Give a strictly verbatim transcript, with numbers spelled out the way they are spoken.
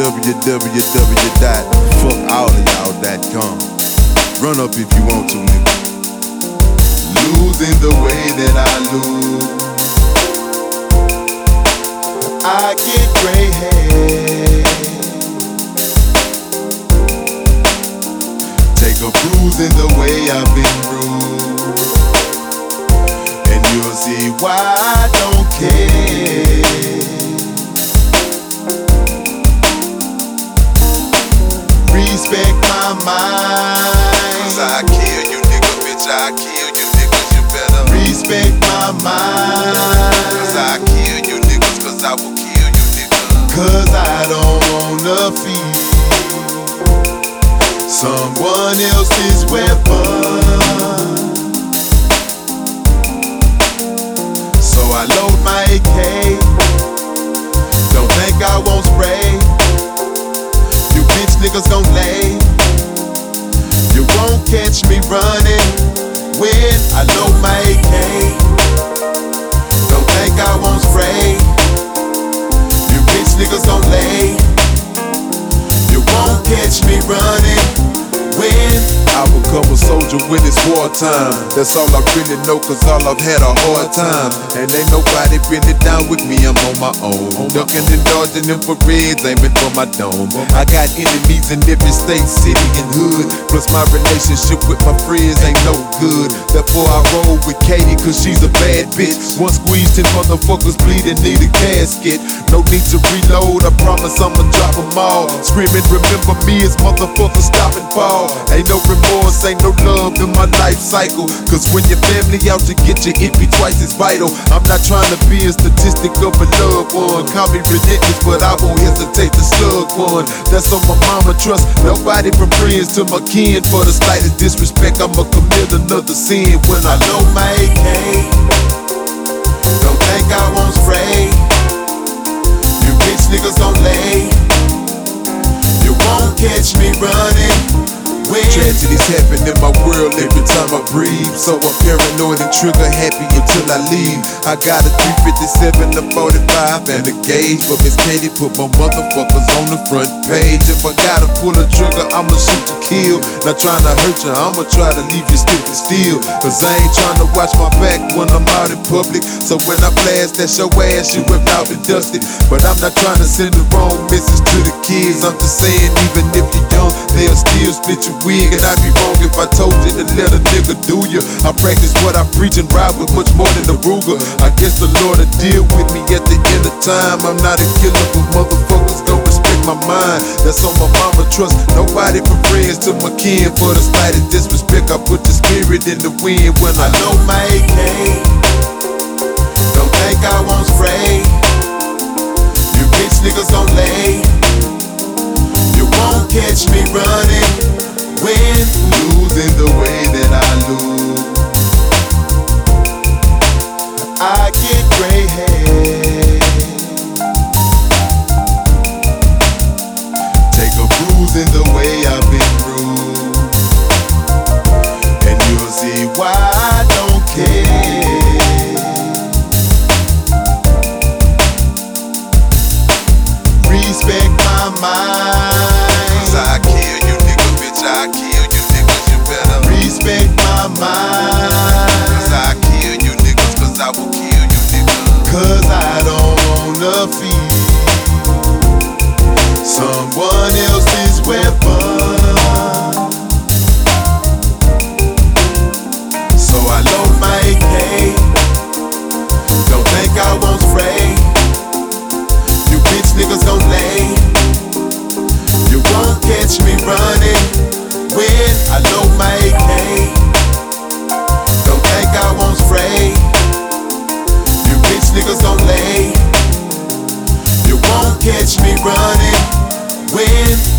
w w w dot fuck all of y'all dot com. Run up if you want to, nigga. Losing the way that I lose, I get gray hair. Take a bruise in the way I've been bruised, and you'll see why I don't care. Respect my mind, 'cause I kill you nigga, bitch, I kill you niggas, you better respect my mind, 'cause I kill you niggas, 'cause I will kill you niggas, 'cause I don't wanna feel someone else's weapon. So I load my A K, don't think I won't spray. You bitch niggas gon' lay. You won't catch me running when I load my A K. Don't think I won't spray. You bitch niggas gon' lay. You won't catch me running when I become a soldier when it's wartime. That's all I really know, 'cause all I've had a hard time. And ain't nobody really down with me, I'm on my own. Ducking and dodging infrareds, aiming for my dome. I got enemies in every state, city, and hood. Plus my relationship with my friends ain't no good. Therefore I roll with Katie, 'cause she's a bad bitch. One squeeze, ten motherfuckers bleeding, need a casket. No need to reload, I promise I'ma drop them all. Screaming, remember me as motherfuckers stop and fall. Ain't no remorse, ain't no love in my life cycle. 'Cause when your family out to get you, it be twice as vital. I'm not trying to be a statistic of a loved one. Call me ridiculous, but I won't hesitate to slug one. That's on my mama, trust nobody from friends to my kin. For the slightest disrespect, I'ma commit another sin when I load my A K. Don't think I won't spray. You bitch niggas gon' lay. You won't catch me running when tragedies happen in my world every time I breathe. So I'm paranoid and trigger happy until I leave. I got a three fifty-seven, a forty-five, and a gauge. But Miss Katie put my motherfuckers on the front page. If I gotta pull a trigger, I'ma shoot to kill. Not trying to hurt you, I'ma try to leave you stupid still. 'Cause I ain't trying to watch my back when I'm out in public. So when I blast, that's your ass, you have now been dusted. But I'm not trying to send the wrong message to the kids. I'm just saying, even if you're young, they'll still split your wig. And I'd be wrong if I told you to let a nigga do you. I practice what I preach and ride with much more than a Ruger. I guess the Lord will deal with me at the end of time. I'm not a killer, but motherfuckers gon' respect my mind. That's on my mama, trust nobody from friends to my kin. For the slightest disrespect, I put the spirit in the wind when I load my A K. Don't think I won't spray. You bitch niggas gon' lay. You won't catch me running when losing the way that I lose, I get gray hair. Take a bruise in the way I've been bruised, and you'll see why I don't care. Respect my mind, 'cause I kill you nigga, bitch, I kill you niggas, you better respect my mind, 'cause I kill you niggas, 'cause I will kill you niggas, 'cause I don't wanna feel someone else's weapon. So I load my A K. Don't think I won't spray. You bitch niggas gon' lay. You won't catch me running when I load my A K. Don't think I won't spray. You bitch niggas gon' lay. You won't catch me running when